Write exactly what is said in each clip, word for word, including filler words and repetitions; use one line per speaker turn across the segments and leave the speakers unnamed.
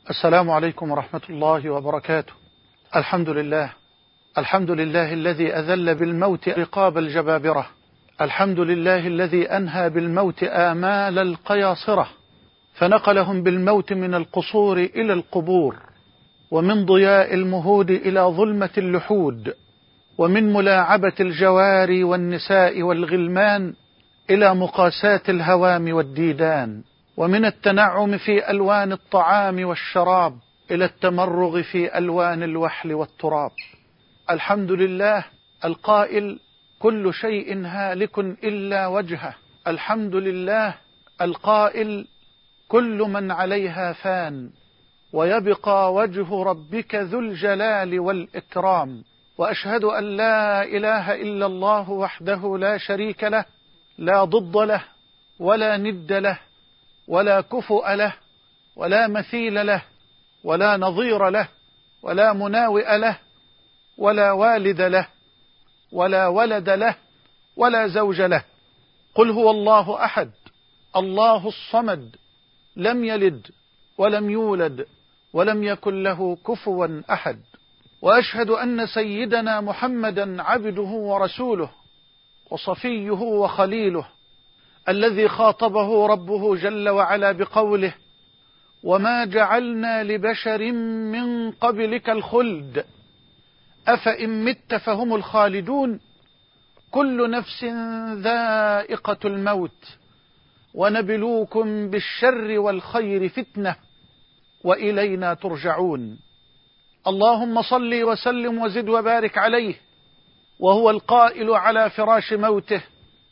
السلام عليكم ورحمة الله وبركاته. الحمد لله الحمد لله الذي أذل بالموت رقاب الجبابرة، الحمد لله الذي أنهى بالموت آمال القياصرة، فنقلهم بالموت من القصور إلى القبور، ومن ضياء المهود إلى ظلمة اللحود، ومن ملاعبة الجواري والنساء والغلمان إلى مقاساة الهوام والديدان، ومن التنعم في ألوان الطعام والشراب إلى التمرغ في ألوان الوحل والتراب. الحمد لله القائل: كل شيء هالك إلا وجهه. الحمد لله القائل: كل من عليها فان ويبقى وجه ربك ذو الجلال والإكرام. وأشهد أن لا إله إلا الله وحده لا شريك له، لا ضد له ولا ند له ولا كفؤ له ولا مثيل له ولا نظير له ولا مناوئ له ولا والد له ولا ولد له ولا زوج له. قل هو الله أحد الله الصمد، لم يلد ولم يولد ولم يكن له كفوا أحد. وأشهد أن سيدنا محمدا عبده ورسوله وصفيه وخليله، الذي خاطبه ربه جل وعلا بقوله: وما جعلنا لبشر من قبلك الخلد أفإن مت فهم الخالدون كل نفس ذائقة الموت ونبلوكم بالشر والخير فتنة وإلينا ترجعون. اللهم صل وسلم وزد وبارك عليه، وهو القائل على فراش موته: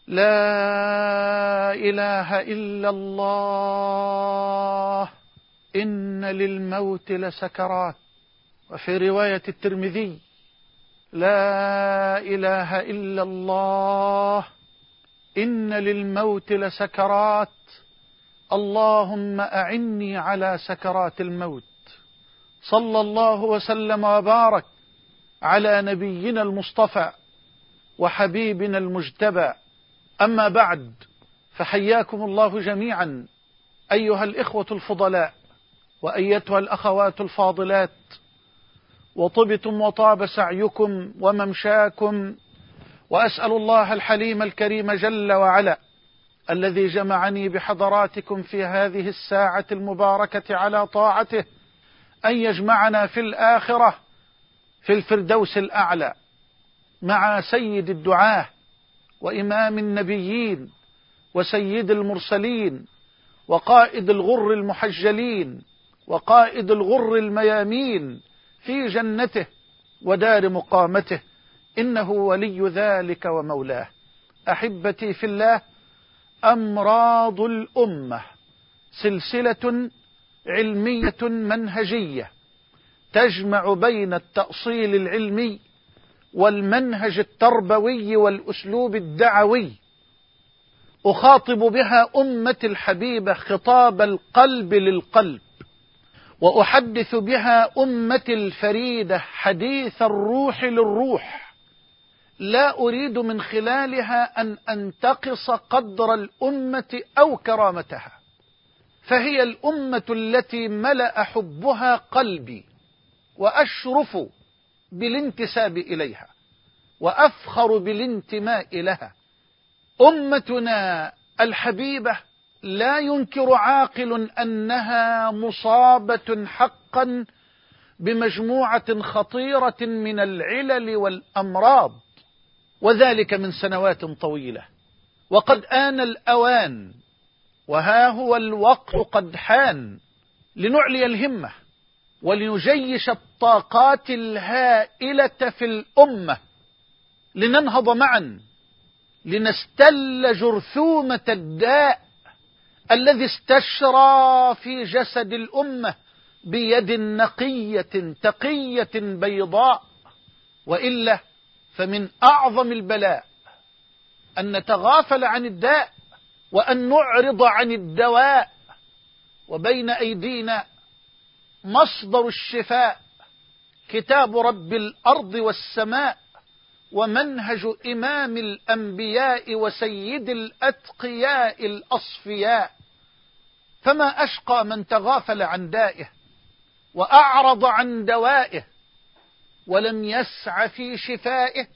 لا إله إلا الله إن للموت لسكرات. وفي رواية الترمذي: لا إله إلا الله إن للموت لسكرات اللهم أعني على سكرات الموت. صلى الله وسلم وبارك على نبينا المصطفى وحبيبنا المجتبى. أما بعد، فحياكم الله جميعا أيها الإخوة الفضلاء وأيتها الأخوات الفاضلات، وطبتم وطاب سعيكم وممشاكم، وأسأل الله الحليم الكريم جل وعلا الذي جمعني بحضراتكم في هذه الساعة المباركة على طاعته أن يجمعنا في الآخرة في الفردوس الأعلى مع سيد الدعاة وإمام النبيين وسيد المرسلين وقائد الغر المحجلين وقائد الغر الميامين في جنته ودار مقامته، إنه ولي ذلك ومولاه. أحبتي في الله، أمراض الأمة سلسلة علمية منهجية تجمع بين التأصيل العلمي والمنهج التربوي والأسلوب الدعوي، أخاطب بها أمة الحبيبة خطاب القلب للقلب، وأحدث بها أمة الفريدة حديث الروح للروح. لا أريد من خلالها أن أنتقص قدر الأمة أو كرامتها، فهي الأمة التي ملأ حبها قلبي، وأشرف بالانتساب إليها وأفخر بالانتماء لها. أمتنا الحبيبة لا ينكر عاقل أنها مصابة حقا بمجموعة خطيرة من العلل والأمراض، وذلك من سنوات طويلة. وقد آن الأوان، وها هو الوقت قد حان، لنعلي الهمة ولنجيش الطاقات الهائلة في الأمة، لننهض معا لنستل جرثومة الداء الذي استشرى في جسد الأمة بيد نقية تقية بيضاء. وإلا فمن أعظم البلاء أن نتغافل عن الداء وأن نعرض عن الدواء، وبين أيدينا مصدر الشفاء كتاب رب الأرض والسماء ومنهج إمام الأنبياء وسيد الأتقياء الأصفياء. فما أشقى من تغافل عن دائه وأعرض عن دوائه ولم يسع في شفائه،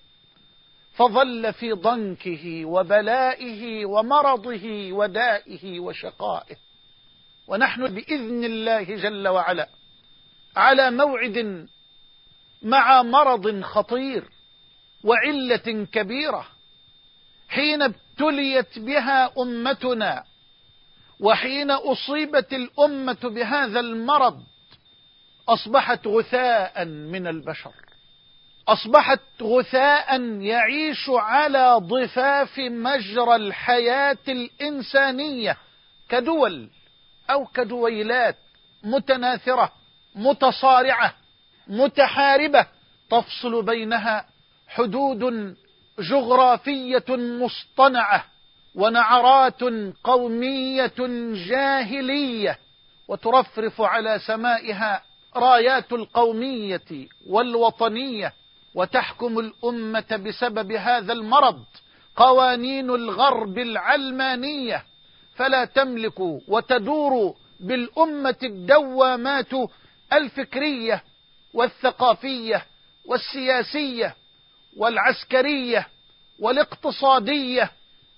فظل في ضنكه وبلائه ومرضه ودائه وشقائه. ونحن بإذن الله جل وعلا على موعد مع مرض خطير وعلة كبيرة، حين ابتليت بها أمتنا وحين أصيبت الأمة بهذا المرض أصبحت غثاء من البشر، أصبحت غثاء يعيش على ضفاف مجرى الحياة الإنسانية كدول أو كدويلات متناثرة متصارعة متحاربة، تفصل بينها حدود جغرافية مصطنعة ونعرات قومية جاهلية، وترفرف على سمائها رايات القومية والوطنية، وتحكم الأمة بسبب هذا المرض قوانين الغرب العلمانية، فلا تملك وتدور بالأمة الدوامات الفكرية والثقافية والسياسية والعسكرية والاقتصادية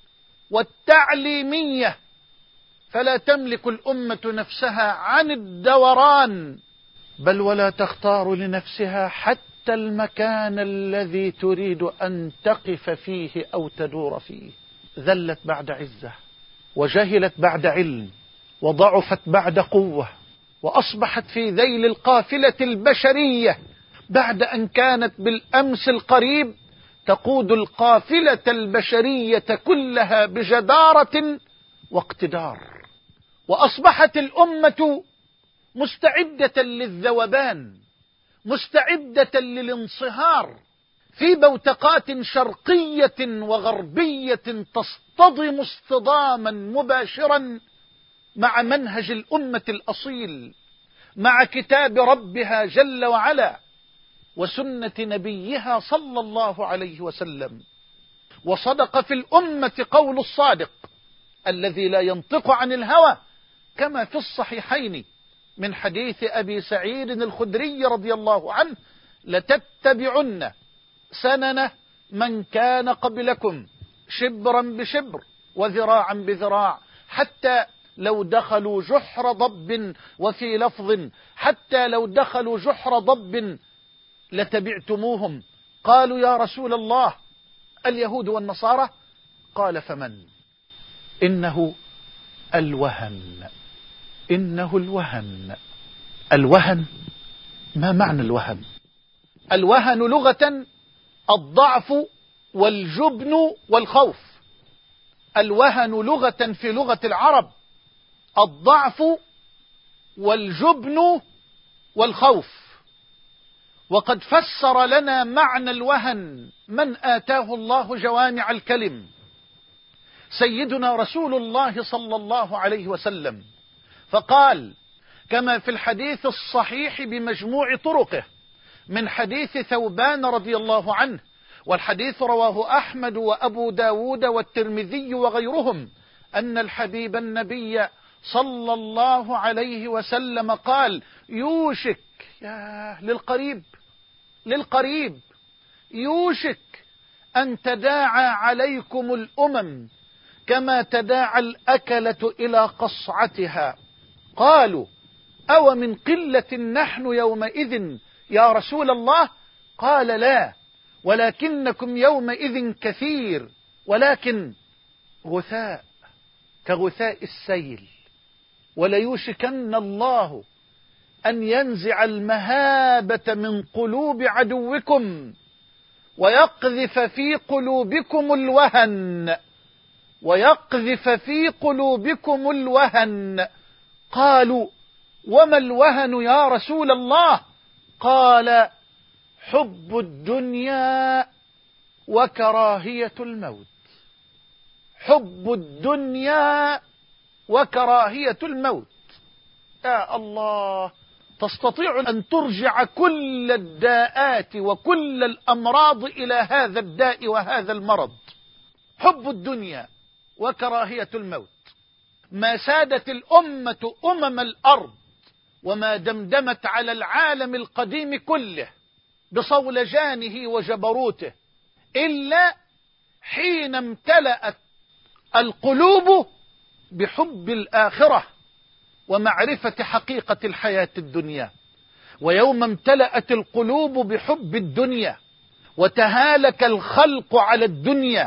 والتعليمية، فلا تملك الأمة نفسها عن الدوران، بل ولا تختار لنفسها حتى المكان الذي تريد أن تقف فيه أو تدور فيه. ذلت بعد عزة، وجهلت بعد علم، وضعفت بعد قوة، وأصبحت في ذيل القافلة البشرية بعد أن كانت بالأمس القريب تقود القافلة البشرية كلها بجدارة واقتدار. وأصبحت الأمة مستعدة للذوبان، مستعدة للانصهار في بوتقات شرقية وغربية تصطدم اصطداما مباشرا مع منهج الأمة الأصيل، مع كتاب ربها جل وعلا وسنة نبيها صلى الله عليه وسلم. وصدق في الأمة قول الصادق الذي لا ينطق عن الهوى، كما في الصحيحين من حديث أبي سعيد الخدري رضي الله عنه: لتتبعن سنن من كان قبلكم شبرا بشبر وذراعا بذراع، حتى لو دخلوا جحر ضب، وفي لفظ حتى لو دخلوا جحر ضب لتبعتموهم. قالوا يا رسول الله اليهود والنصارى؟ قال فمن؟ إنه الوهن، إنه الوهن. الوهن، ما معنى الوهن؟ الوهن لغة الضعف والجبن والخوف. الوهن لغة في لغة العرب الضعف والجبن والخوف. وقد فسر لنا معنى الوهن من آتاه الله جوامع الكلم، سيدنا رسول الله صلى الله عليه وسلم، فقال كما في الحديث الصحيح بمجموع طرقه من حديث ثوبان رضي الله عنه، والحديث رواه أحمد وأبو داود والترمذي وغيرهم، أن الحبيب النبي صلى الله عليه وسلم قال: يوشك، يا للقريب للقريب يوشك أن تداعى عليكم الأمم كما تداعى الأكلة إلى قصعتها. قالوا: أو من قلة نحن يومئذ يا رسول الله؟ قال: لا، ولكنكم يومئذ كثير، ولكن غثاء كغثاء السيل. وليوشكن الله أن ينزع المهابة من قلوب عدوكم ويقذف في قلوبكم الوهن ويقذف في قلوبكم الوهن. قالوا: وما الوهن يا رسول الله؟ قال: حب الدنيا وكراهية الموت. حب الدنيا وكراهية الموت. يا الله، تستطيع أن ترجع كل الداءات وكل الأمراض إلى هذا الداء وهذا المرض. حب الدنيا وكراهية الموت. ما سادت الأمة أمم الأرض وما دمدمت على العالم القديم كله بصولجانه وجبروته إلا حين امتلأت القلوب بحب الآخرة ومعرفة حقيقة الحياة الدنيا. ويوم امتلأت القلوب بحب الدنيا وتهالك الخلق على الدنيا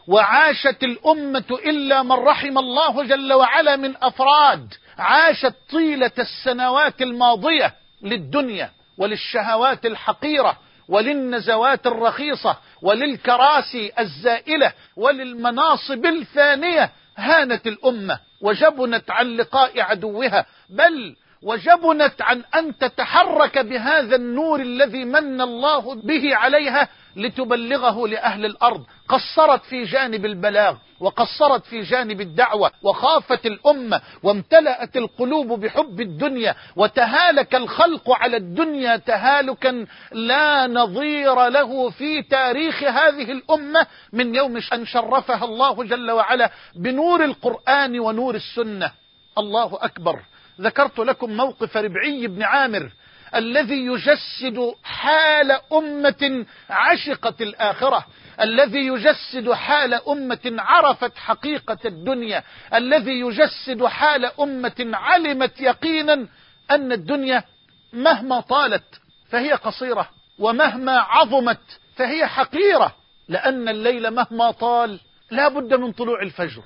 وعاشت الأمة إلا من رحم الله جل وعلا من أفراد، عاشت طيلة السنوات الماضية للدنيا وللشهوات الحقيرة وللنزوات الرخيصة وللكراسي الزائلة وللمناصب الفانية. هانت الأمة وجبنت عن لقاء عدوها، بل وجبنت عن أن تتحرك بهذا النور الذي من الله به عليها لتبلغه لأهل الأرض. قصرت في جانب البلاغ وقصرت في جانب الدعوة، وخافت الأمة وامتلأت القلوب بحب الدنيا وتهالك الخلق على الدنيا تهالكا لا نظير له في تاريخ هذه الأمة من يوم أن شرفها الله جل وعلا بنور القرآن ونور السنة. الله أكبر. ذكرت لكم موقف ربعي بن عامر الذي يجسد حال أمة عشقت الآخرة، الذي يجسد حال أمة عرفت حقيقة الدنيا، الذي يجسد حال أمة علمت يقينا أن الدنيا مهما طالت فهي قصيرة، ومهما عظمت فهي حقيرة، لأن الليل مهما طال لا بد من طلوع الفجر،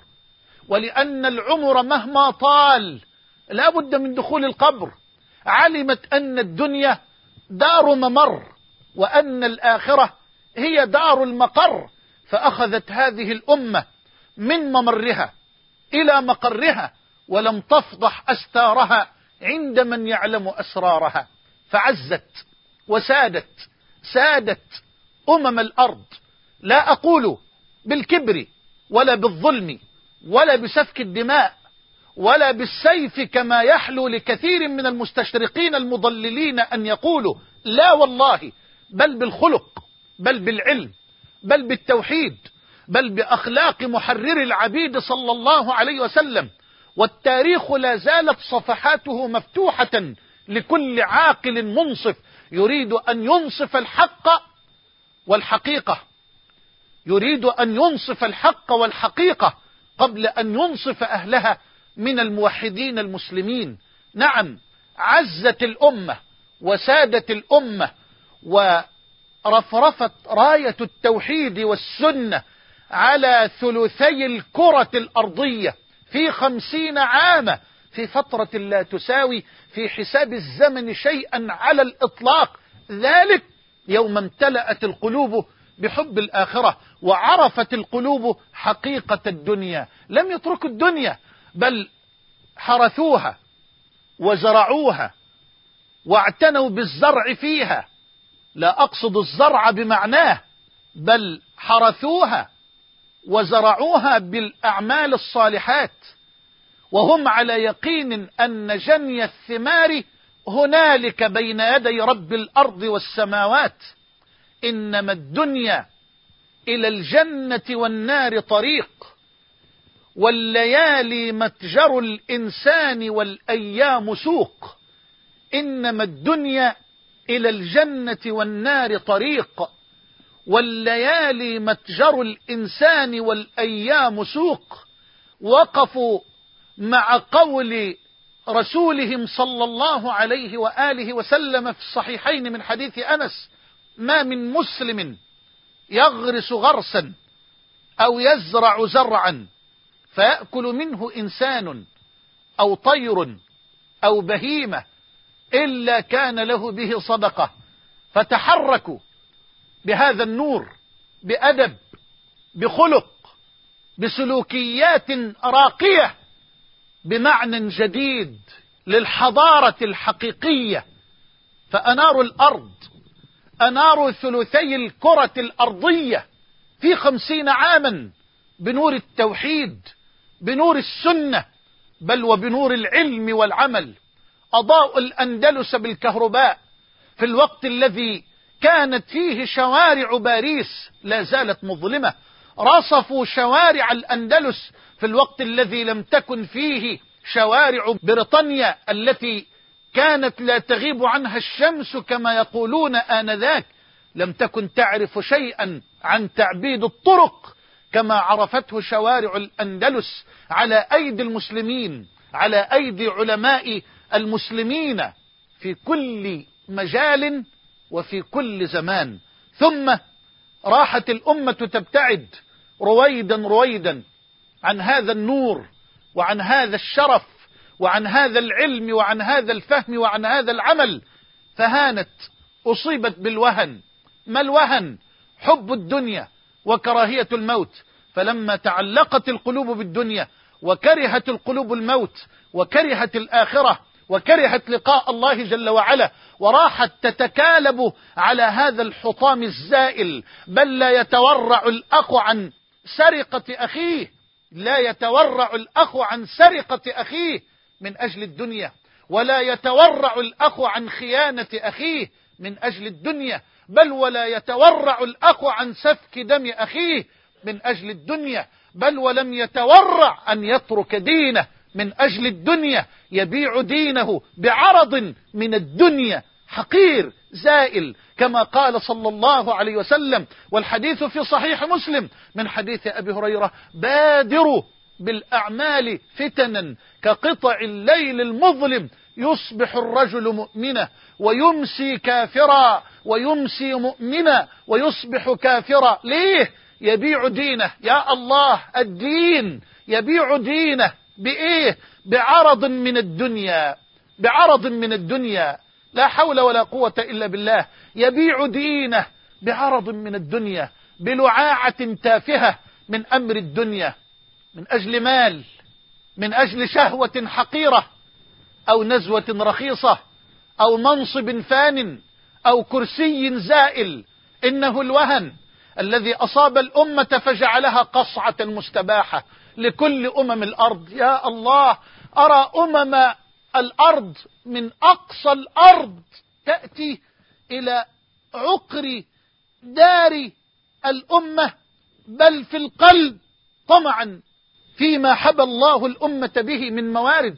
ولأن العمر مهما طال لا بد من دخول القبر. علمت أن الدنيا دار ممر وأن الآخرة هي دار المقر، فأخذت هذه الأمة من ممرها إلى مقرها ولم تفضح أستارها عند من يعلم أسرارها، فعزت وسادت سادت أمم الأرض، لا أقول بالكبر ولا بالظلم ولا بسفك الدماء ولا بالسيف كما يحلو لكثير من المستشرقين المضللين أن يقولوا، لا والله، بل بالخلق، بل بالعلم، بل بالتوحيد، بل بأخلاق محرر العبيد صلى الله عليه وسلم. والتاريخ لا زالت صفحاته مفتوحة لكل عاقل منصف يريد أن ينصف الحق والحقيقة، يريد أن ينصف الحق والحقيقة قبل أن ينصف أهلها من الموحدين المسلمين. نعم، عزت الأمة وسادت الأمة ورفرفت راية التوحيد والسنة على ثلثي الكرة الأرضية في خمسين عاما، في فترة لا تساوي في حساب الزمن شيئا على الإطلاق. ذلك يوم امتلأت القلوب بحب الآخرة وعرفت القلوب حقيقة الدنيا. لم يتركوا الدنيا، بل حرثوها وزرعوها واعتنوا بالزرع فيها، لا أقصد الزرع بمعناه، بل حرثوها وزرعوها بالأعمال الصالحات، وهم على يقين أن جني الثمار هنالك بين يدي رب الأرض والسماوات. إنما الدنيا إلى الجنة والنار طريق، والليالي متجر الإنسان والأيام سوق. إنما الدنيا إلى الجنة والنار طريق، والليالي متجر الإنسان والأيام سوق. وقفوا مع قول رسولهم صلى الله عليه وآله وسلم في الصحيحين من حديث أنس: ما من مسلم يغرس غرسا أو يزرع زرعا فيأكل منه إنسان أو طير أو بهيمة إلا كان له به صدقة. فتحركوا بهذا النور بأدب، بخلق، بسلوكيات راقية، بمعنى جديد للحضارة الحقيقية، فأناروا الأرض، أناروا ثلثي الكرة الأرضية في خمسين عاما بنور التوحيد، بنور السنة، بل وبنور العلم والعمل. أضاءوا الأندلس بالكهرباء في الوقت الذي كانت فيه شوارع باريس لا زالت مظلمة. رصفوا شوارع الأندلس في الوقت الذي لم تكن فيه شوارع بريطانيا التي كانت لا تغيب عنها الشمس كما يقولون آنذاك، لم تكن تعرف شيئا عن تعبيد الطرق كما عرفته شوارع الأندلس على أيدي المسلمين، على أيدي علماء المسلمين في كل مجال وفي كل زمان. ثم راحت الأمة تبتعد رويدا رويدا عن هذا النور وعن هذا الشرف وعن هذا العلم وعن هذا الفهم وعن هذا العمل، فهانت، أصيبت بالوهن. ما الوهن؟ حب الدنيا وكراهية الموت. فلما تعلقت القلوب بالدنيا وكرهت القلوب الموت وكرهت الآخرة وكرهت لقاء الله جل وعلا، وراحت تتكالب على هذا الحطام الزائل، بل لا يتورع الأخ عن سرقة أخيه، لا يتورع الأخ عن سرقة أخيه من أجل الدنيا، ولا يتورع الأخ عن خيانة أخيه من أجل الدنيا، بل ولا يتورع الأخ عن سفك دم أخيه من أجل الدنيا، بل ولم يتورع أن يترك دينه من أجل الدنيا، يبيع دينه بعرض من الدنيا حقير زائل، كما قال صلى الله عليه وسلم. والحديث في صحيح مسلم من حديث أبي هريرة: بادروا بالأعمال فتنا كقطع الليل المظلم، يصبح الرجل مؤمنا ويمسي كافرا ويمسي مؤمنا ويصبح كافرا. ليه؟ يبيع دينه. يا الله، الدين يبيع دينه بإيه؟ بعرض من الدنيا، بعرض من الدنيا. لا حول ولا قوة إلا بالله. يبيع دينه بعرض من الدنيا، بلعاعة تافهة من أمر الدنيا، من أجل مال، من أجل شهوة حقيرة، أو نزوة رخيصة، أو منصب فان، أو كرسي زائل. إنه الوهن الذي أصاب الأمة فجعلها قصعة مستباحة لكل أمم الأرض. يا الله، أرى أمم الأرض من أقصى الأرض تأتي إلى عقر دار الأمة، بل في القلب طمعا فيما حبى الله الأمة به من موارد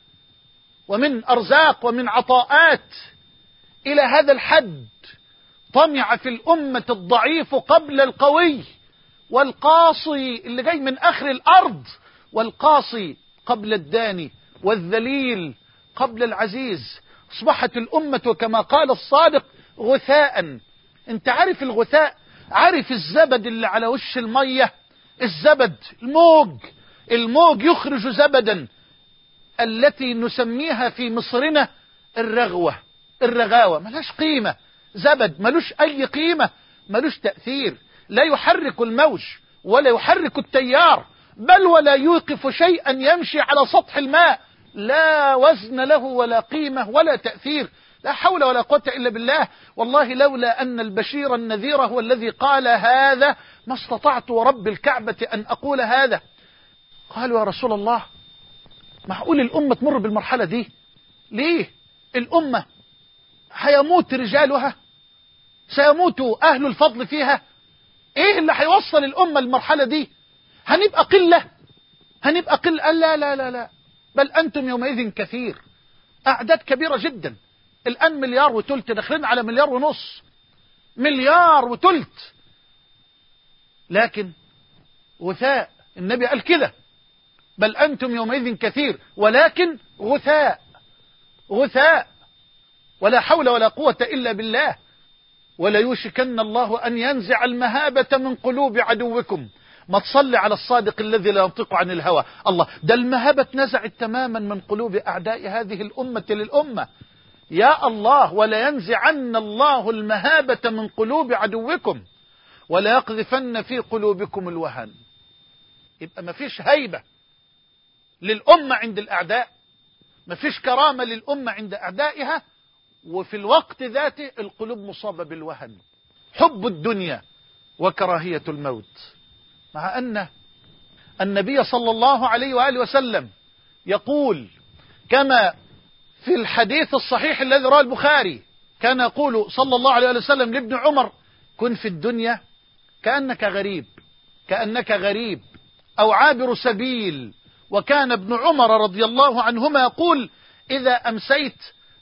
ومن أرزاق ومن عطاءات. إلى هذا الحد طمع في الأمة الضعيف قبل القوي، والقاصي اللي جاي من آخر الأرض، والقاصي قبل الداني، والذليل قبل العزيز. أصبحت الأمة كما قال الصادق غثاء. انت عارف الغثاء؟ عارف الزبد اللي على وش المية؟ الزبد، الموج، الموج يخرج زبدا، التي نسميها في مصرنا الرغوة، الرغاوة. ملاش قيمة، زبد ملوش أي قيمة، ملوش تأثير، لا يحرك الموج ولا يحرك التيار، بل ولا يوقف شيئا يمشي على سطح الماء، لا وزن له ولا قيمة ولا تأثير. لا حول ولا قوة إلا بالله. والله لولا أن البشير النذير هو الذي قال هذا ما استطعت ورب الكعبة أن أقول هذا. قالوا: يا رسول الله، معقول الأمة تمر بالمرحلة دي؟ ليه؟ الأمة هيموت رجالها، سيموت أهل الفضل فيها. إيه اللي هيوصل الأمة المرحلة دي؟ هنبقى قلة، هنبقى قلة. لا لا لا لا، بل أنتم يومئذ كثير، أعداد كبيرة جدا. الآن مليار وتلت، داخلين على مليار ونص، مليار وتلت، لكن غثاء. النبي قال كده: بل أنتم يومئذ كثير ولكن غثاء، غثاء. ولا حول ولا قوة إلا بالله. ولا يوشكن الله أن ينزع المهابة من قلوب عدوكم. ما تصلي على الصادق الذي لا ينطق عن الهوى. الله، ده المهابة نزعت تماما من قلوب أعداء هذه الأمة للأمة. يا الله، ولا ينزعن الله المهابة من قلوب عدوكم ولا يقذفن في قلوبكم الوهن. يبقى ما فيش هيبة للأمة عند الأعداء، ما فيش كرامة للأمة عند أعدائها، وفي الوقت ذاته القلوب مصابة بالوهن، حب الدنيا وكراهية الموت. مع أن النبي صلى الله عليه وآله وسلم يقول كما في الحديث الصحيح الذي رواه البخاري، كان يقول صلى الله عليه وسلم لابن عمر: كن في الدنيا كأنك غريب، كأنك غريب أو عابر سبيل. وكان ابن عمر رضي الله عنهما يقول: إذا أمسيت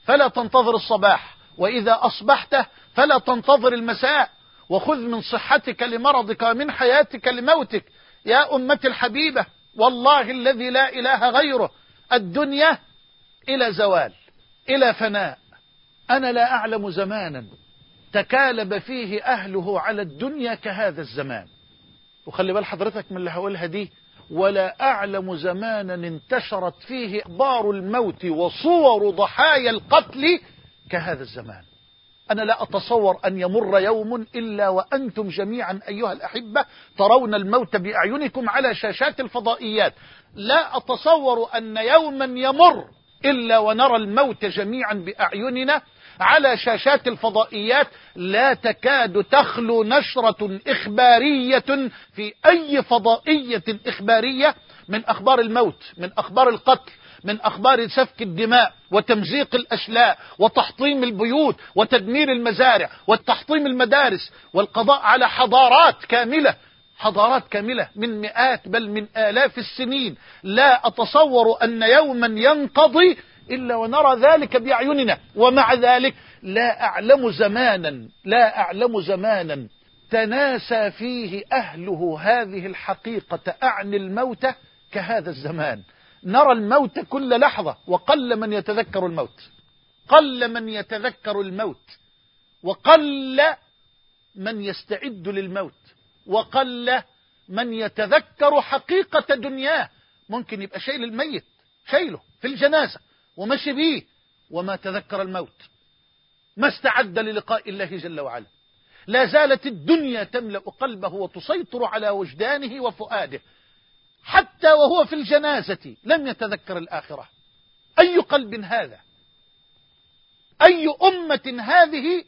فلا تنتظر الصباح، وإذا أصبحت فلا تنتظر المساء، وخذ من صحتك لمرضك ومن حياتك لموتك. يا أمتي الحبيبة، والله الذي لا إله غيره، الدنيا إلى زوال، إلى فناء. أنا لا أعلم زمانا تكالب فيه أهله على الدنيا كهذا الزمان. وخلي بال حضرتك من اللي هقولها دي، ولا أعلم زمانا انتشرت فيه أخبار الموت وصور ضحايا القتل كهذا الزمان. أنا لا أتصور أن يمر يوم إلا وأنتم جميعا أيها الأحبة ترون الموت بأعينكم على شاشات الفضائيات. لا أتصور أن يوما يمر إلا ونرى الموت جميعا بأعيننا على شاشات الفضائيات. لا تكاد تخلو نشرة إخبارية في أي فضائية إخبارية من أخبار الموت، من أخبار القتل، من أخبار سفك الدماء وتمزيق الأشلاء وتحطيم البيوت وتدمير المزارع وتحطيم المدارس والقضاء على حضارات كاملة، حضارات كاملة من مئات بل من آلاف السنين. لا أتصور أن يوما ينقضي إلا ونرى ذلك بأعيننا. ومع ذلك لا أعلم زمانا لا أعلم زمانا تناسى فيه أهله هذه الحقيقة، أعني الموت، كهذا الزمان. نرى الموت كل لحظة، وقل من يتذكر الموت، قل من يتذكر الموت، وقل من يستعد للموت، وقل من يتذكر حقيقة دنياه. ممكن يبقى شايل الميت، شايله في الجنازة ومشي بيه، وما تذكر الموت، ما استعد للقاء الله جل وعلا. لا زالت الدنيا تملأ قلبه وتسيطر على وجدانه وفؤاده، حتى وهو في الجنازة لم يتذكر الآخرة. أي قلب هذا؟ أي أمة هذه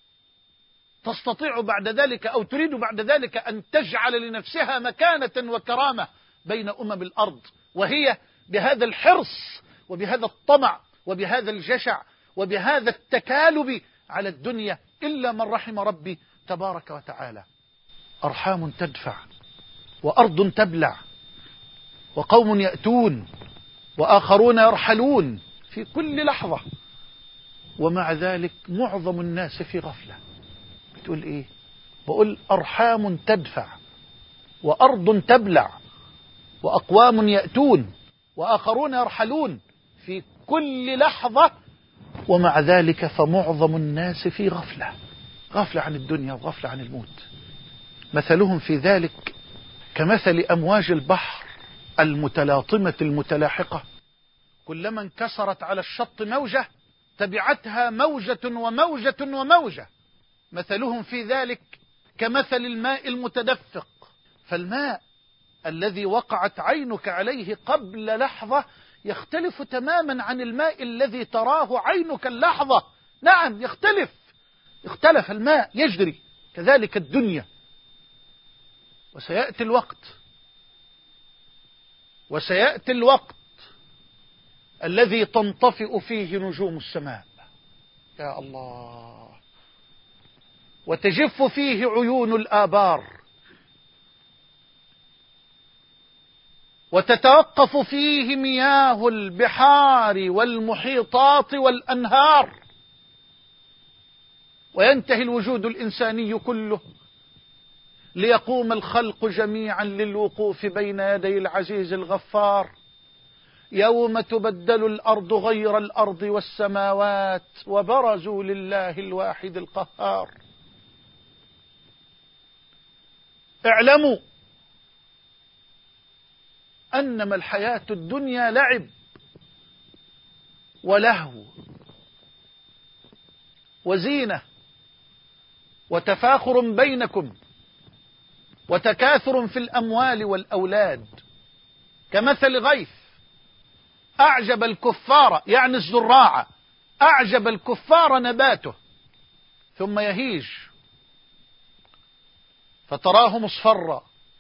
تستطيع بعد ذلك أو تريد بعد ذلك أن تجعل لنفسها مكانة وكرامة بين أمم الأرض، وهي بهذا الحرص وبهذا الطمع وبهذا الجشع وبهذا التكالب على الدنيا؟ إلا من رحم ربي تبارك وتعالى. أرحام تدفع، وأرض تبلع، وقوم يأتون، وآخرون يرحلون في كل لحظة. ومع ذلك معظم الناس في غفلة. بتقول إيه؟ بقول أرحام تدفع، وأرض تبلع، وأقوام يأتون، وآخرون يرحلون في كل لحظة. ومع ذلك فمعظم الناس في غفلة، غفلة عن الدنيا وغفلة عن الموت. مثلهم في ذلك كمثل أمواج البحر المتلاطمة المتلاحقة، كلما انكسرت على الشط موجة تبعتها موجة وموجة وموجة. مثلهم في ذلك كمثل الماء المتدفق، فالماء الذي وقعت عينك عليه قبل لحظة يختلف تماما عن الماء الذي تراه عينك اللحظة. نعم يختلف، اختلف الماء يجري. كذلك الدنيا. وسيأتي الوقت وسيأتي الوقت الذي تنطفئ فيه نجوم السماء، يا الله، وتجف فيه عيون الآبار، وتتوقف فيه مياه البحار والمحيطات والأنهار، وينتهي الوجود الإنساني كله ليقوم الخلق جميعا للوقوف بين يدي العزيز الغفار، يوم تبدل الأرض غير الأرض والسماوات وبرزوا لله الواحد القهار. اعلموا أنما الحياة الدنيا لعب ولهو وزينة وتفاخر بينكم وتكاثر في الأموال والأولاد، كمثل غيث أعجب الكفار، يعني الزراع، أعجب الكفار نباته ثم يهيج فتراه مصفرا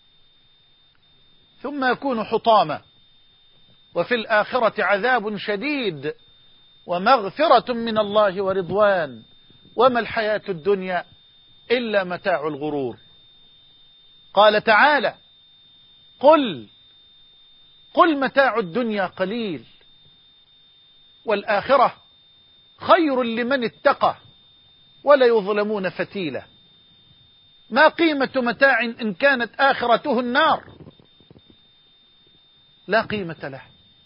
ثم يكون حطاما، وفي الآخرة عذاب شديد ومغفرة من الله ورضوان، وما الحياة الدنيا إلا متاع الغرور. قال تعالى: قل قل متاع الدنيا قليل والآخرة خير لمن اتقى ولا يظلمون فتيلا. ما قيمة متاع إن كانت آخرته النار؟ لا قيمة له.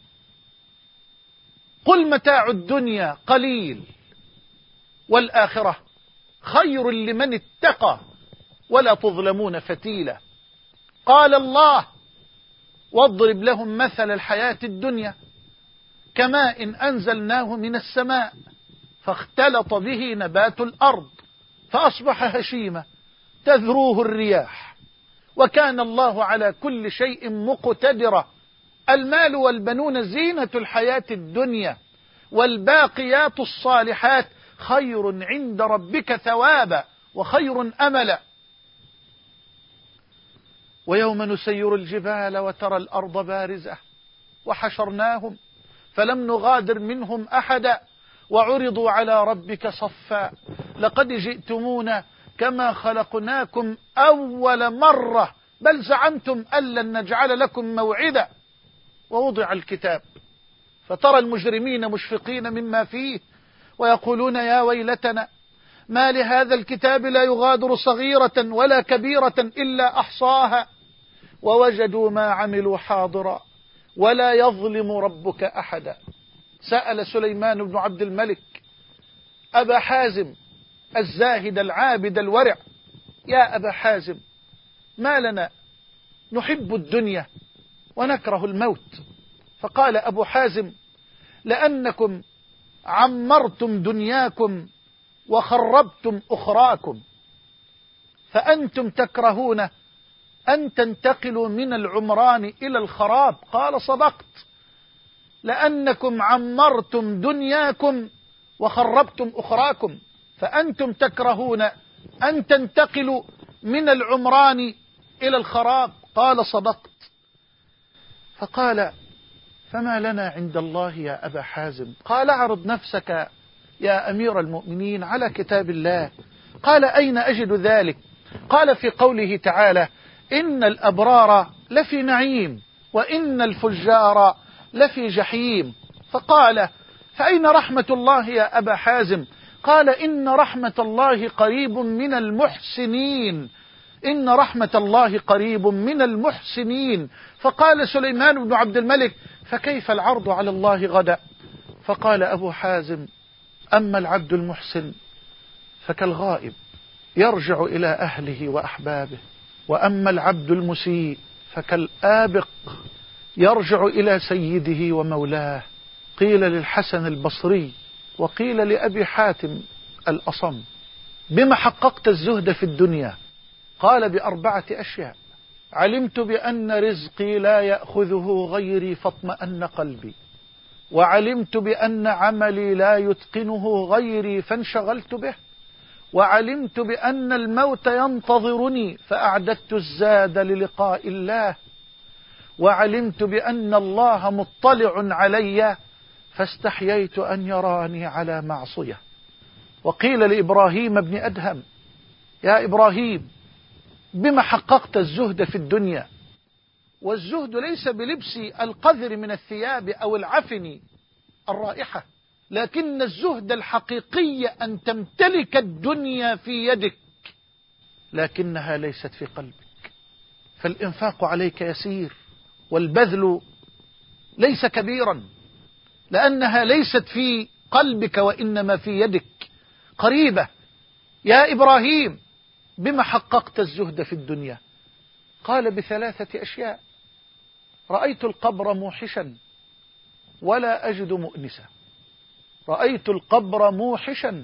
قل متاع الدنيا قليل والآخرة خير لمن اتقى ولا تظلمون فتيلا. قال الله: واضرب لهم مثل الحياة الدنيا كماء إن أنزلناه من السماء فاختلط به نبات الأرض فأصبح هشيما تذروه الرياح وكان الله على كل شيء مقتدرا. المال والبنون زينة الحياة الدنيا والباقيات الصالحات خير عند ربك ثوابا وخير أملا. ويوم نسير الجبال وترى الأرض بارزة وحشرناهم فلم نغادر منهم أحدا وعرضوا على ربك صفا لقد جئتمونا كما خلقناكم أول مرة بل زعمتم أن لن نجعل لكم موعدا. ووضع الكتاب فترى المجرمين مشفقين مما فيه ويقولون يا ويلتنا ما لهذا الكتاب لا يغادر صغيرة ولا كبيرة إلا أحصاها ووجدوا ما عملوا حاضرا ولا يظلم ربك أحدا. سأل سليمان بن عبد الملك أبا حازم الزاهد العابد الورع: يا أبا حازم ما لنا نحب الدنيا ونكره الموت؟ فقال أبو حازم: لأنكم عمرتم دنياكم وخربتم أخراكم فأنتم تكرهون أن تنتقلوا من العمران إلى الخراب. قال: صدقت، لأنكم عمرتم دنياكم وخربتم أخراكم فأنتم تكرهون أن تنتقلوا من العمران إلى الخراب. قال: صدقت. فقال: فما لنا عند الله يا أبا حازم؟ قال: اعرض نفسك يا أمير المؤمنين على كتاب الله. قال: أين أجد ذلك؟ قال: في قوله تعالى: إن الأبرار لفي نعيم وإن الفجار لفي جحيم. فقال: فأين رحمة الله يا أبا حازم؟ قال: إن رحمة الله قريب من المحسنين إن رحمة الله قريب من المحسنين. فقال سليمان بن عبد الملك: فكيف العرض على الله غدا؟ فقال أبو حازم: أما العبد المحسن فكالغائب يرجع إلى أهله وأحبابه، وأما العبد المسيء فكالآبق يرجع إلى سيده ومولاه. قيل للحسن البصري وقيل لأبي حاتم الأصم: بما حققت الزهد في الدنيا؟ قال: بأربعة أشياء: علمت بأن رزقي لا يأخذه غيري فاطمأن قلبي، وعلمت بأن عملي لا يتقنه غيري فانشغلت به، وعلمت بأن الموت ينتظرني فأعددت الزاد للقاء الله، وعلمت بأن الله مطلع علي فاستحييت أن يراني على معصية. وقيل لإبراهيم بن أدهم: يا إبراهيم بما حققت الزهد في الدنيا؟ والزهد ليس بلبس القذر من الثياب أو العفن الرائحة، لكن الزهد الحقيقي أن تمتلك الدنيا في يدك لكنها ليست في قلبك، فالإنفاق عليك يسير والبذل ليس كبيرا لأنها ليست في قلبك وإنما في يدك قريبة. يا إبراهيم بما حققت الزهد في الدنيا؟ قال: بثلاثة أشياء: رأيت القبر موحشا ولا أجد مؤنسا. رأيت القبر موحشا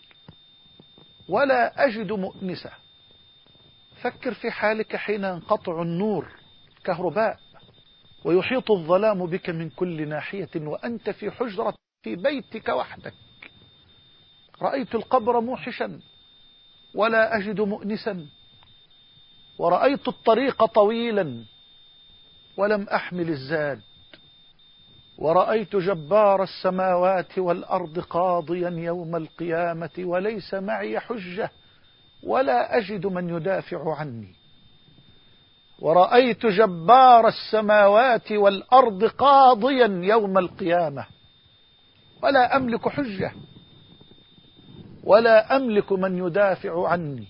ولا أجد مؤنسا. فكر في حالك حين ينقطع النور كهرباء ويحيط الظلام بك من كل ناحية وأنت في حجرة في بيتك وحدك. رأيت القبر موحشا ولا أجد مؤنسا، ورأيت الطريق طويلا ولم أحمل الزاد، ورأيت جبار السماوات والأرض قاضيا يوم القيامة وليس معي حجة ولا أجد من يدافع عني. ورأيت جبار السماوات والأرض قاضيا يوم القيامة ولا أملك حجة ولا أملك من يدافع عني.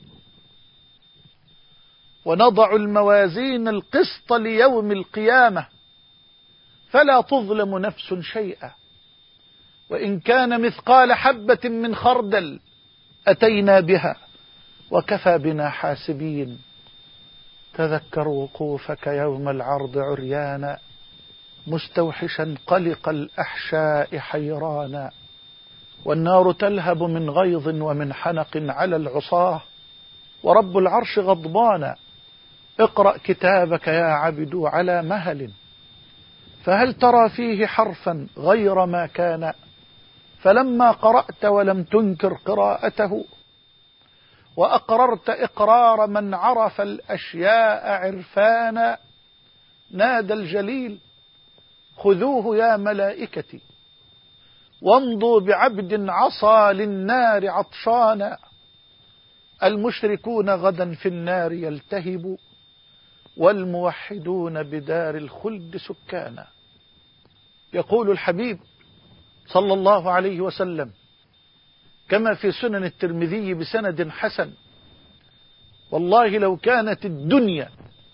ونضع الموازين القسط ليوم القيامة فلا تظلم نفس شيئا، وإن كان مثقال حبة من خردل أتينا بها وكفى بنا حاسبين. تذكر وقوفك يوم العرض عريانا، مستوحشا قلق الأحشاء حيرانا، والنار تلهب من غيظ ومن حنق على العصاة، ورب العرش غضبانا. اقرأ كتابك يا عبد على مهل، فهل ترى فيه حرفا غير ما كان؟ فلما قرأت ولم تنكر قراءته، وأقررت إقرار من عرف الأشياء عرفانا، نادى الجليل: خذوه يا ملائكتي وامضوا بعبد عصى للنار عطشانا، المشركون غدا في النار يلتهب، والموحدون بدار الخلد سكانا. يقول الحبيب صلى الله عليه وسلم كما في سنن الترمذي بسند حسن: والله لو كانت الدنيا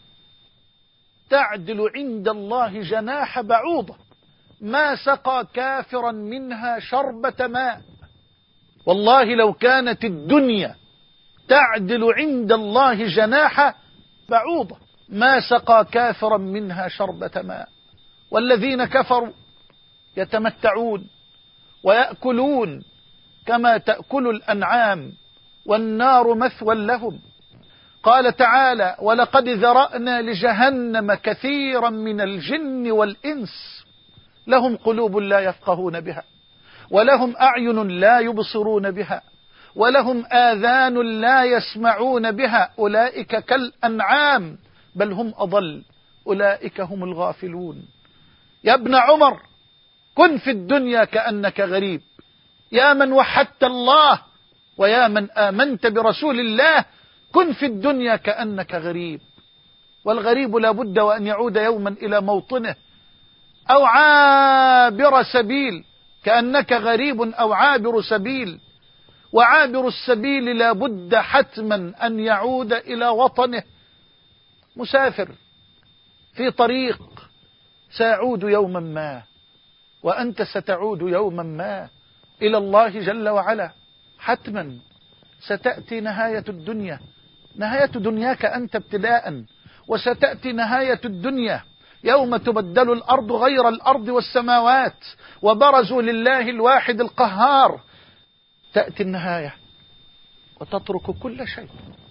تعدل عند الله جناح بعوضة ما سقى كافرا منها شربة ماء. والله لو كانت الدنيا تعدل عند الله جناح بعوضة ما سقى كافرا منها شربة ماء. والذين كفروا يتمتعون ويأكلون كما تأكل الأنعام، والنار مثوى لهم. قال تعالى: ولقد ذرأنا لجهنم كثيرا من الجن والإنس لهم قلوب لا يفقهون بها، ولهم أعين لا يبصرون بها، ولهم آذان لا يسمعون بها، أولئك كالأنعام بل هم أضل، أولئك هم الغافلون. يا ابن عمر، كن في الدنيا كأنك غريب، يا من وحدت الله ويا من آمنت برسول الله، كن في الدنيا كأنك غريب. والغريب لا بد وأن يعود يوما إلى موطنه، أو عابر سبيل، كأنك غريب أو عابر سبيل، وعابر السبيل لا بد حتما أن يعود إلى وطنه. مسافر في طريق سيعود يوما ما، وأنت ستعود يوما ما إلى الله جل وعلا. حتما ستأتي نهاية الدنيا، نهاية دنياك أنت ابتداء، وستأتي نهاية الدنيا يوم تبدل الأرض غير الأرض والسماوات، وبرزوا لله الواحد القهار. تأتي النهاية وتترك كل شيء،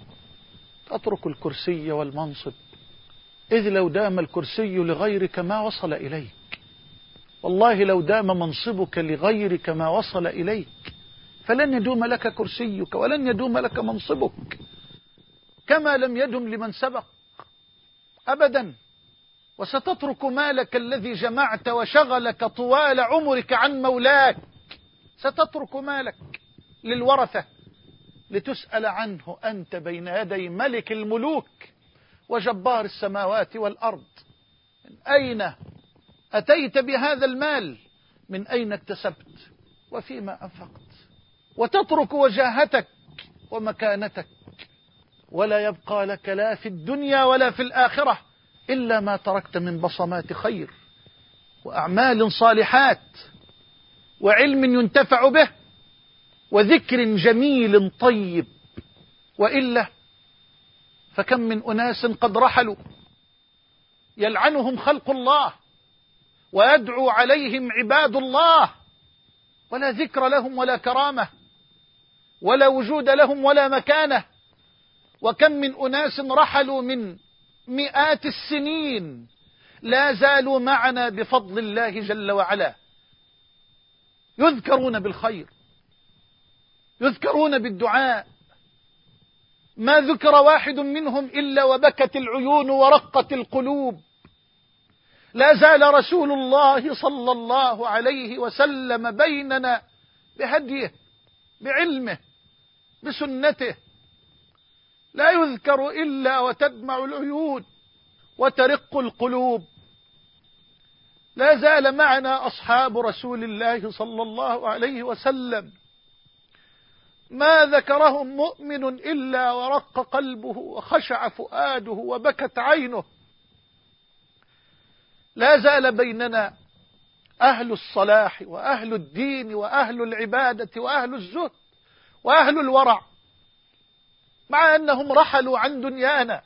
تترك الكرسي والمنصب، إذ لو دام الكرسي لغيرك ما وصل إليك، والله لو دام منصبك لغيرك ما وصل إليك، فلن يدوم لك كرسيك ولن يدوم لك منصبك، كما لم يدم لمن سبق أبدا. وستترك مالك الذي جمعت وشغلك طوال عمرك عن مولاك، ستترك مالك للورثة لتسأل عنه أنت بين يدي ملك الملوك وجبار السماوات والأرض. من أين أتيت بهذا المال؟ من أين اكتسبت؟ وفيما أنفقت؟ وتترك وجاهتك ومكانتك، ولا يبقى لك لا في الدنيا ولا في الآخرة إلا ما تركت من بصمات خير وأعمال صالحات وعلم ينتفع به وذكر جميل طيب. وإلا فكم من أناس قد رحلوا يلعنهم خلق الله ويدعو عليهم عباد الله، ولا ذكر لهم ولا كرامة ولا وجود لهم ولا مكانة. وكم من أناس رحلوا من مئات السنين لا زالوا معنا بفضل الله جل وعلا، يذكرون بالخير، يذكرون بالدعاء. ما ذكر واحد منهم إلا وبكت العيون ورقت القلوب. لا زال رسول الله صلى الله عليه وسلم بيننا بهديه، بعلمه، بسنته، لا يذكر إلا وتدمع العيون وترق القلوب. لا زال معنا أصحاب رسول الله صلى الله عليه وسلم ما ذكرهم مؤمن إلا ورق قلبه وخشع فؤاده وبكت عينه. لا زال بيننا أهل الصلاح وأهل الدين وأهل العبادة وأهل الزهد وأهل الورع، مع أنهم رحلوا عن دنيانا،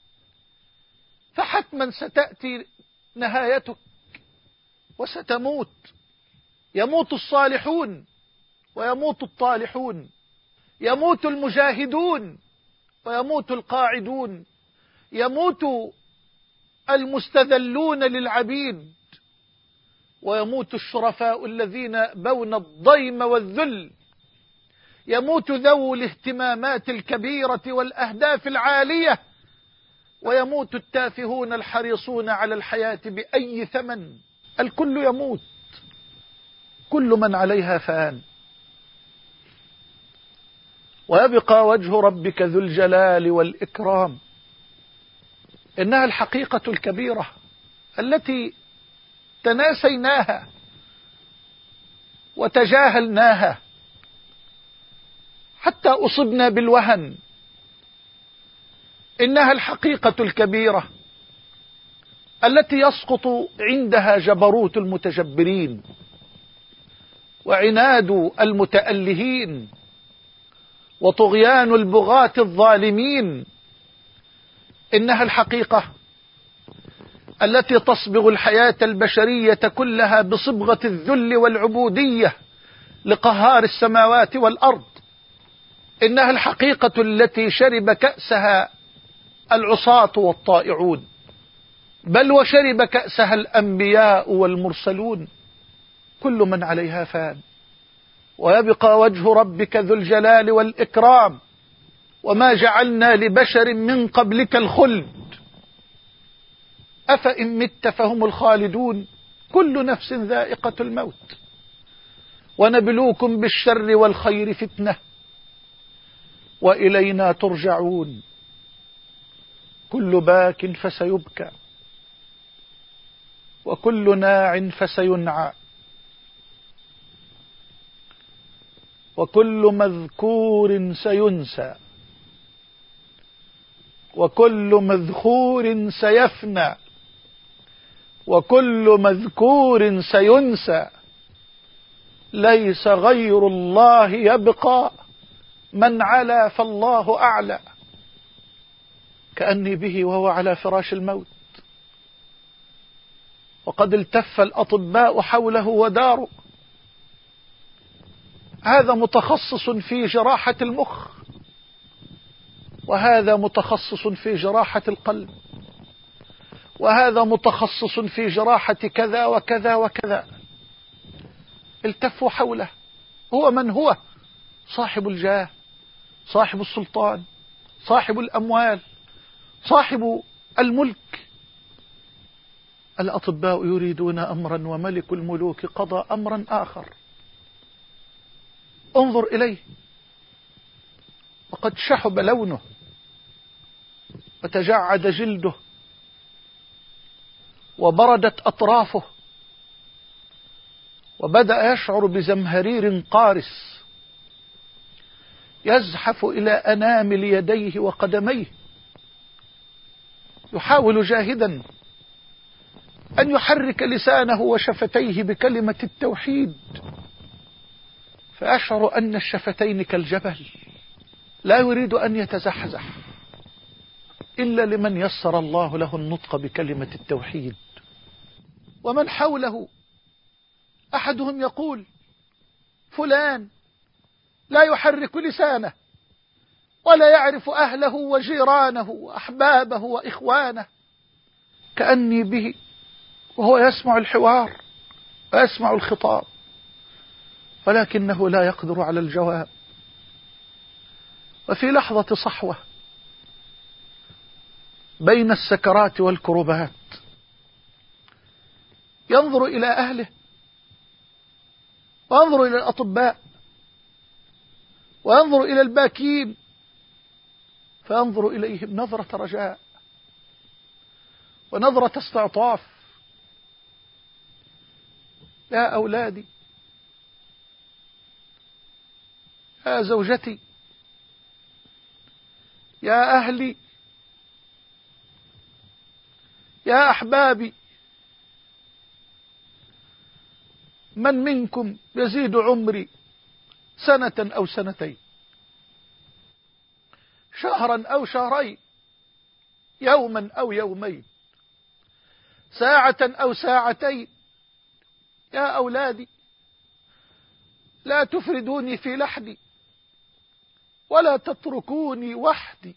فحتما ستأتي نهايتك وستموت. يموت الصالحون ويموت الطالحون، يموت المجاهدون ويموت القاعدون، يموت المستذلون للعبيد ويموت الشرفاء الذين بون الضيم والذل، يموت ذو الاهتمامات الكبيرة والأهداف العالية، ويموت التافهون الحريصون على الحياة بأي ثمن. الكل يموت، كل من عليها فان، ويبقى وجه ربك ذو الجلال والإكرام. إنها الحقيقة الكبيرة التي تناسيناها وتجاهلناها حتى أصبنا بالوهن. إنها الحقيقة الكبيرة التي يسقط عندها جبروت المتجبرين وعناد المتألهين وطغيان البغاة الظالمين. إنها الحقيقة التي تصبغ الحياة البشرية كلها بصبغة الذل والعبودية لقهار السماوات والأرض. إنها الحقيقة التي شرب كأسها العصاة والطائعون، بل وشرب كأسها الأنبياء والمرسلون. كل من عليها فان، ويبقى وجه ربك ذو الجلال والإكرام. وما جعلنا لبشر من قبلك الخلد أفإن مت فهم الخالدون. كل نفس ذائقة الموت، ونبلوكم بالشر والخير فتنة وإلينا ترجعون. كل باك فسيبكى، وكل ناع فسينعى، وكل مذكور سينسى، وكل مذخور سيفنى، وكل مذكور سينسى. ليس غير الله يبقى، من علا فالله أعلى. كأني به وهو على فراش الموت، وقد التف الأطباء حوله وداروا. هذا متخصص في جراحة المخ، وهذا متخصص في جراحة القلب، وهذا متخصص في جراحة كذا وكذا وكذا. التفوا حوله. هو من هو؟ صاحب الجاه، صاحب السلطان، صاحب الأموال، صاحب الملك. الأطباء يريدون أمرا وملك الملوك قضى أمرا آخر. انظر إليه، وقد شحب لونه وتجعد جلده وبردت أطرافه، وبدأ يشعر بزمهرير قارس يزحف إلى أنامل يديه وقدميه. يحاول جاهدا أن يحرك لسانه وشفتيه بكلمة التوحيد، فأشعر أن الشفتين كالجبل لا يريد أن يتزحزح إلا لمن يسر الله له النطق بكلمة التوحيد. ومن حوله أحدهم يقول: فلان لا يحرك لسانه ولا يعرف أهله وجيرانه وأحبابه وإخوانه. كأني به وهو يسمع الحوار ويسمع الخطاب، ولكنه لا يقدر على الجواب. وفي لحظة صحوة بين السكرات والكربات ينظر إلى أهله، وينظر إلى الأطباء، وينظر إلى الباكين، فينظر إليهم نظرة رجاء ونظرة استعطاف. يا أولادي، يا زوجتي، يا أهلي، يا أحبابي، من منكم يزيد عمري سنة أو سنتين، شهرا أو شهرين، يوما أو يومين، ساعة أو ساعتين؟ يا أولادي، لا تفردوني في لحدي ولا تتركوني وحدي.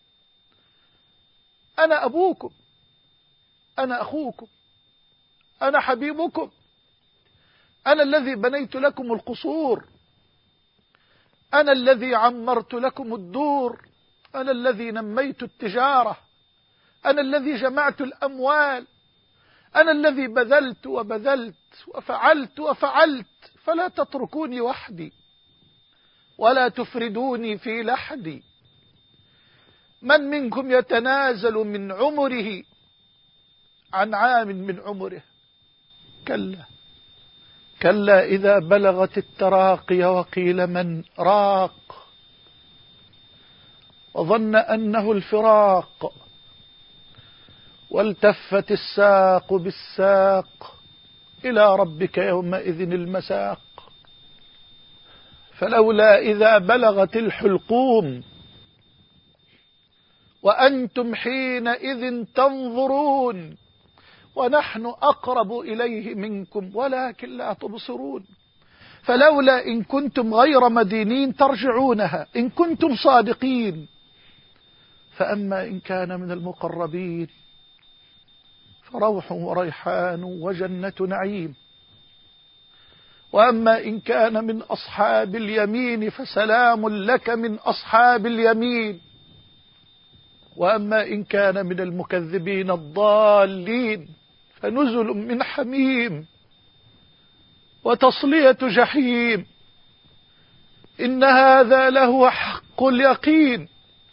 أنا أبوكم، أنا أخوكم، أنا حبيبكم، أنا الذي بنيت لكم القصور، أنا الذي عمرت لكم الدور، أنا الذي نميت التجارة، أنا الذي جمعت الأموال، أنا الذي بذلت وبذلت وفعلت وفعلت، فلا تتركوني وحدي ولا تفردوني في لحدي. من منكم يتنازل من عمره عن عام من عمره؟ كلا كلا إذا بلغت التراقي وقيل من راق وظن أنه الفراق والتفت الساق بالساق إلى ربك يومئذ المساق. فلولا إذا بلغت الحلقوم وأنتم حينئذ تنظرون ونحن أقرب إليه منكم ولكن لا تبصرون. فلولا إن كنتم غير مدينين ترجعونها إن كنتم صادقين. فأما إن كان من المقربين فروح وريحان وجنة نعيم، وأما إن كان من أصحاب اليمين فسلام لك من أصحاب اليمين، وأما إن كان من المكذبين الضالين فنزل من حميم وتصلية جحيم. إن هذا لهو حق اليقين.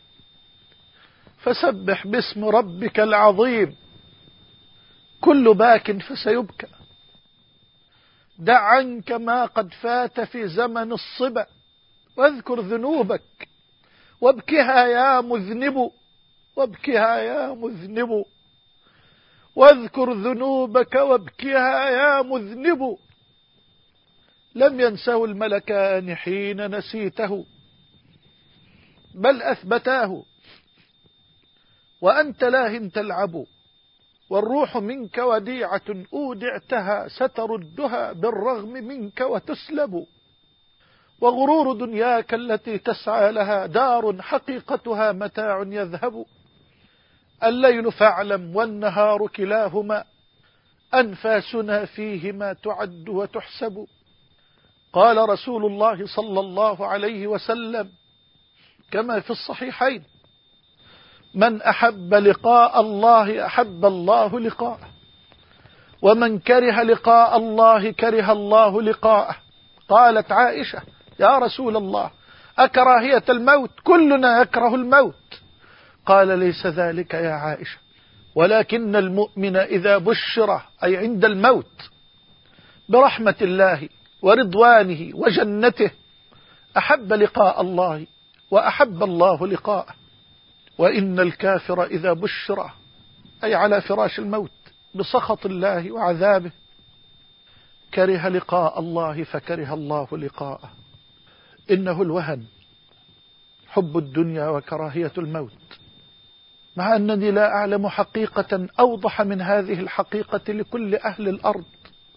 فسبح باسم ربك العظيم. كل باك فسيبكى. دع عنك ما قد فات في زمن الصبا واذكر ذنوبك وابكها يا مذنب، وابكها يا مذنب، واذكر ذنوبك وابكها يا مذنب. لم ينسه الملكان حين نسيته بل أثبتاه، وأنت لاهٍ تلعب، والروح منك وديعة أودعتها ستردها بالرغم منك وتسلب. وغرور دنياك التي تسعى لها دار حقيقتها متاع يذهب. الليل فاعلم والنهار كلاهما أنفاسنا فيهما تعد وتحسب. قال رسول الله صلى الله عليه وسلم كما في الصحيحين: من أحب لقاء الله أحب الله لقاءه، ومن كره لقاء الله كره الله لقاءه. قالت عائشة: يا رسول الله أكراهية الموت؟ كلنا يكره الموت. قال: ليس ذلك يا عائشة، ولكن المؤمن إذا بشر أي عند الموت برحمة الله ورضوانه وجنته أحب لقاء الله وأحب الله لقاءه. وإن الكافر إذا بشر أي على فراش الموت بسخط الله وعذابه كره لقاء الله فكره الله لقاءه. إنه الوهن حب الدنيا وكراهية الموت، مع أنني لا أعلم حقيقة أوضح من هذه الحقيقة لكل أهل الأرض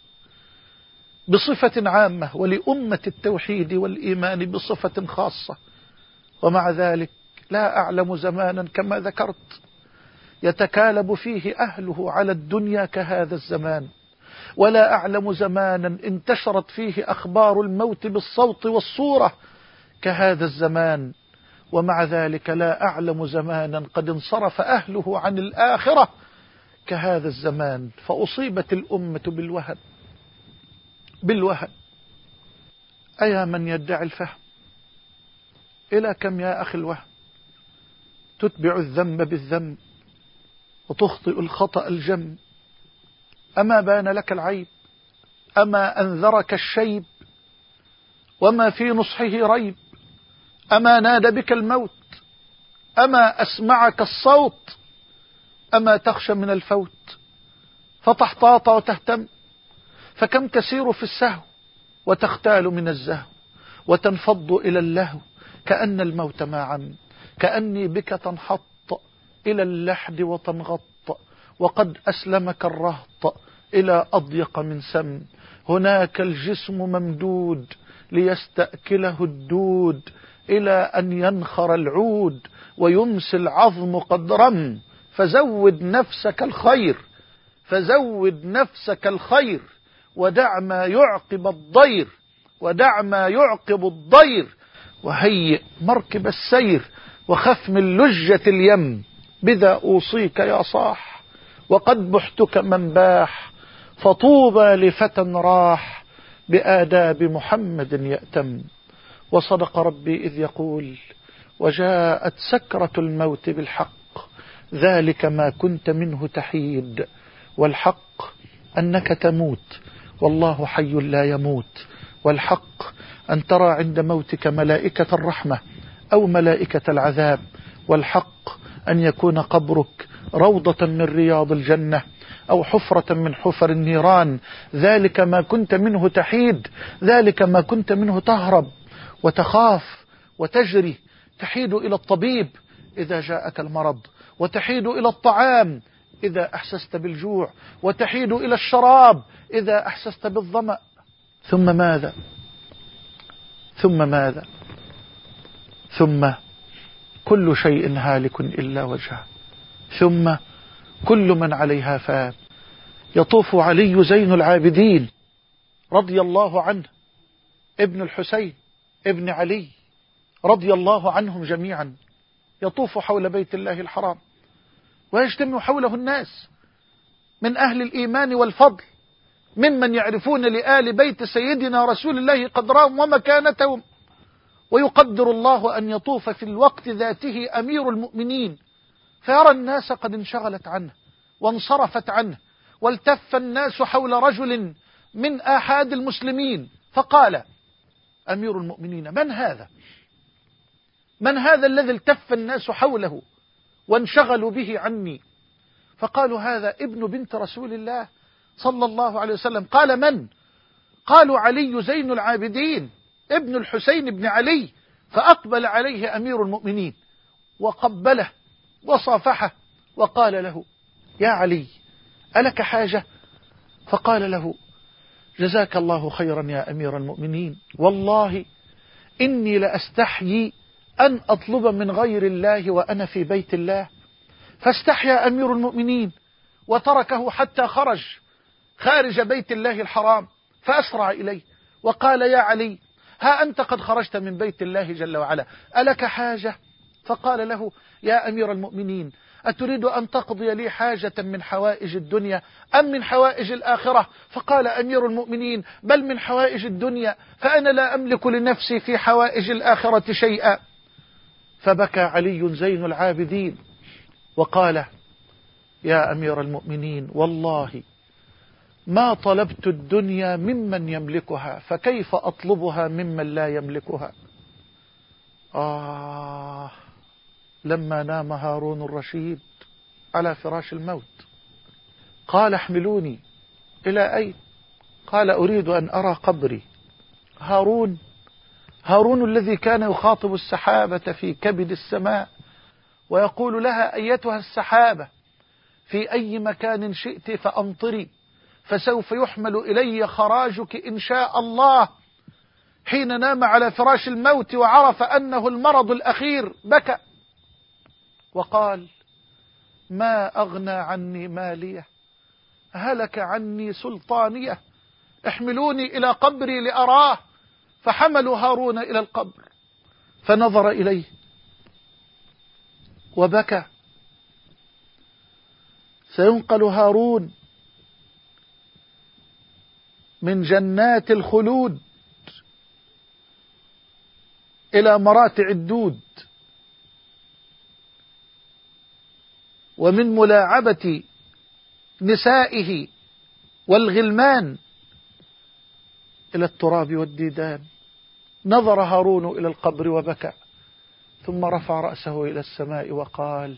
بصفة عامة، ولأمة التوحيد والإيمان بصفة خاصة. ومع ذلك لا أعلم زمانا كما ذكرت يتكالب فيه أهله على الدنيا كهذا الزمان، ولا أعلم زمانا انتشرت فيه أخبار الموت بالصوت والصورة كهذا الزمان. ومع ذلك لا أعلم زمانا قد انصرف أهله عن الآخرة كهذا الزمان. فأصيبت الأمة بالوهن بالوهن. أيا من يدعي الفهم، إلى كم يا أخي الوهن؟ تتبع الذنب بالذنب وتخطئ الخطأ الجم. أما بان لك العيب؟ أما أنذرك الشيب؟ وما في نصحه ريب؟ أما نادى بك الموت؟ أما أسمعك الصوت؟ أما تخشى من الفوت فتحتاط وتهتم؟ فكم تسير في السهو وتختال من الزهو وتنفض إلى اللهو كأن الموت معا، كأني بك تنحط إلى اللحد وتنغط، وقد أسلمك الرهط إلى أضيق من سم. هناك الجسم ممدود ليستأكله الدود، إلى أن ينخر العود ويمسي العظم قد رم. فزود نفسك الخير، فزود نفسك الخير، ودع ما يعقب الضير، ودع ما يعقب الضير، وهيئ مركب السير، وخف من لجة اليم. بذا أوصيك يا صاح، وقد بحتك من باح، فطوبى لفتى راح بآداب محمد يأتم. وصدق ربي إذ يقول: وجاءت سكرة الموت بالحق، ذلك ما كنت منه تحيد. والحق أنك تموت والله حي لا يموت، والحق أن ترى عند موتك ملائكة الرحمة أو ملائكة العذاب، والحق أن يكون قبرك روضة من رياض الجنة أو حفرة من حفر النيران. ذلك ما كنت منه تحيد، ذلك ما كنت منه تهرب وتخاف وتجري. تحيد إلى الطبيب إذا جاءك المرض، وتحيد إلى الطعام إذا أحسست بالجوع، وتحيد إلى الشراب إذا أحسست بالظمأ. ثم ماذا؟ ثم ماذا؟ ثم كل شيء هالك إلا وجهه، ثم كل من عليها فان. يطوف علي زين العابدين رضي الله عنه ابن الحسين ابن علي رضي الله عنهم جميعا، يطوف حول بيت الله الحرام، ويجتمع حوله الناس من أهل الإيمان والفضل، ممن يعرفون لآل بيت سيدنا رسول الله قدرهم ومكانتهم. ويقدر الله أن يطوف في الوقت ذاته أمير المؤمنين، فيرى الناس قد انشغلت عنه وانصرفت عنه، والتف الناس حول رجل من آحاد المسلمين، فقال أمير المؤمنين: من هذا؟ من هذا الذي التف الناس حوله وانشغلوا به عني؟ فقالوا: هذا ابن بنت رسول الله صلى الله عليه وسلم. قال: من؟ قالوا: علي زين العابدين ابن الحسين بن علي. فأقبل عليه أمير المؤمنين وقبله وصافحه وقال له: يا علي، ألك حاجة؟ فقال له: جزاك الله خيرا يا أمير المؤمنين، والله إني لأستحيي أن أطلب من غير الله وأنا في بيت الله. فاستحيا أمير المؤمنين وتركه حتى خرج خارج بيت الله الحرام، فأسرع إليه وقال: يا علي، ها أنت قد خرجت من بيت الله جل وعلا، ألك حاجة؟ فقال له: يا أمير المؤمنين، أتريد أن تقضي لي حاجة من حوائج الدنيا أم من حوائج الآخرة؟ فقال أمير المؤمنين: بل من حوائج الدنيا، فأنا لا أملك لنفسي في حوائج الآخرة شيئا. فبكى علي زين العابدين وقال: يا أمير المؤمنين، والله ما طلبت الدنيا ممن يملكها، فكيف أطلبها ممن لا يملكها؟ آه لما نام هارون الرشيد على فراش الموت قال: احملوني. إلى أين؟ قال: أريد أن أرى قبري. هارون هارون الذي كان يخاطب السحابة في كبد السماء ويقول لها: أيتها السحابة، في أي مكان شئت فأمطري، فسوف يحمل إلي خراجك إن شاء الله. حين نام على فراش الموت وعرف أنه المرض الأخير بكى وقال: ما أغنى عني مالية، هلك عني سلطانية، احملوني إلى قبري لأراه. فحملوا هارون إلى القبر فنظر إليه وبكى. سينقل هارون من جنات الخلود إلى مراتع الدود، ومن ملاعبة نسائه والغلمان إلى التراب والديدان. نظر هارون إلى القبر وبكى ثم رفع رأسه إلى السماء وقال: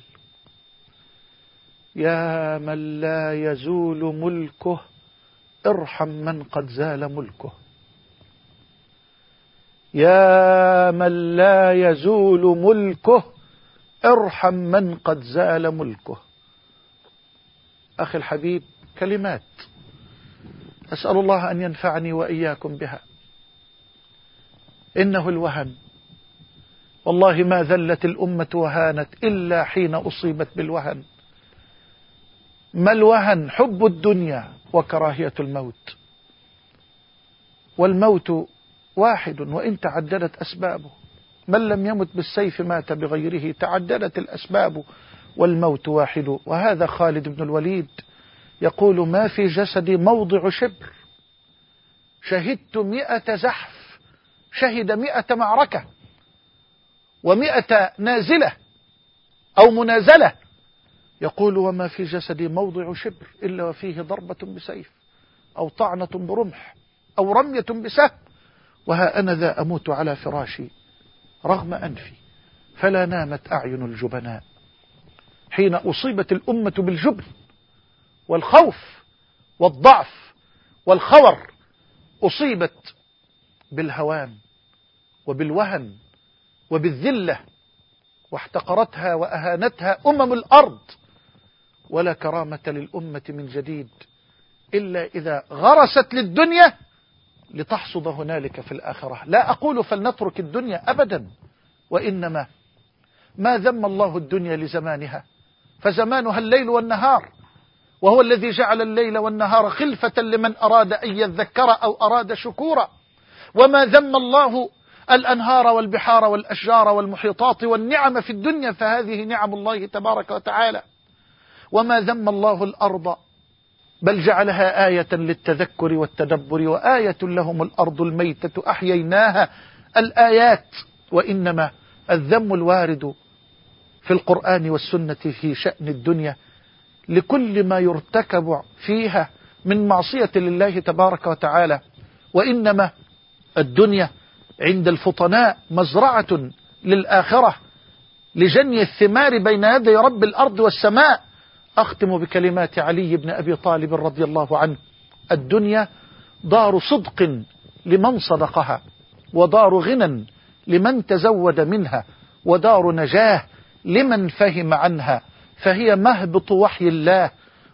يا من لا يزول ملكه ارحم من قد زال ملكه. يا من لا يزول ملكه ارحم من قد زال ملكه. أخي الحبيب، كلمات أسأل الله أن ينفعني وإياكم بها. إنه الوهن، والله ما ذلت الأمة وهانت إلا حين أصيبت بالوهن. ما الوهن؟ حب الدنيا وكراهية الموت. والموت واحد وإن تعددت أسبابه. من لم يمت بالسيف مات بغيره، تعددت الأسباب والموت واحد. وهذا خالد بن الوليد يقول: ما في جسدي موضع شبر، شهدت مئة زحف، شهد مئة معركة ومئة نازلة أو منازلة. يقول: وما في جسدي موضع شبر إلا وفيه ضربة بسيف أو طعنة برمح أو رمية بسهم، وها أنا ذا أموت على فراشي رغم أنفي، فلا نامت أعين الجبناء. حين أصيبت الأمة بالجبن والخوف والضعف والخور، أصيبت بالهوان وبالوهن وبالذلة، واحتقرتها وأهانتها أمم الأرض. ولا كرامة للأمة من جديد إلا إذا غرست للدنيا لتحصد هنالك في الآخرة. لا أقول فلنترك الدنيا أبدا، وإنما ما ذم الله الدنيا لزمانها، فزمانها الليل والنهار، وهو الذي جعل الليل والنهار خلفة لمن أراد أن يذكر أو أراد شكورا. وما ذم الله الأنهار والبحار والأشجار والمحيطات والنعم في الدنيا، فهذه نعم الله تبارك وتعالى. وما ذم الله الأرض، بل جعلها آية للتذكر والتدبر، وآية لهم الأرض الميتة أحييناها، الآيات. وإنما الذم الوارد في القرآن والسنة في شأن الدنيا لكل ما يرتكب فيها من معصية لله تبارك وتعالى. وإنما الدنيا عند الفطناء مزرعة للآخرة لجني الثمار بين يدي رب الأرض والسماء. أختم بكلمات علي بن أبي طالب رضي الله عنه: الدنيا دار صدق لمن صدقها، ودار غنى لمن تزود منها، ودار نجاه لمن فهم عنها، فهي مهبط وحي الله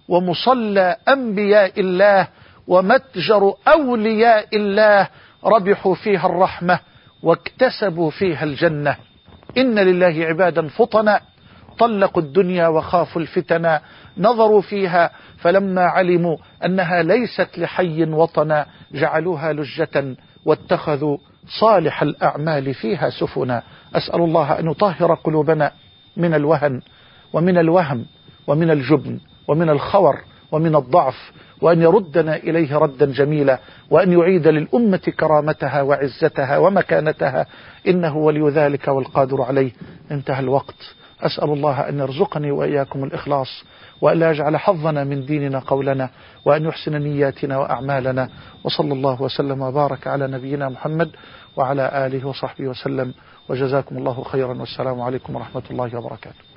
ومصلى أنبياء الله ومتجر أولياء الله، ربحوا فيها الرحمة واكتسبوا فيها الجنة. إن لله عبادا فطنا طلقوا الدنيا وخافوا الفتنا، نظروا فيها فلما علموا أنها ليست لحي وطنا جعلوها لجة واتخذوا صالح الأعمال فيها سفنا. أسأل الله أن يطهر قلوبنا من الوهن ومن الوهم ومن الجبن ومن الخور ومن الضعف، وأن يردنا إليه ردا جميلا، وأن يعيد للأمة كرامتها وعزتها ومكانتها، إنه ولي ذلك والقادر عليه. انتهى الوقت. أسأل الله أن يرزقني وإياكم الإخلاص، وأن لا يجعل حظنا من ديننا قولنا، وأن يحسن نياتنا وأعمالنا. وصلى الله وسلم وبارك على نبينا محمد وعلى آله وصحبه وسلم، وجزاكم الله خيرا، والسلام عليكم ورحمة الله وبركاته.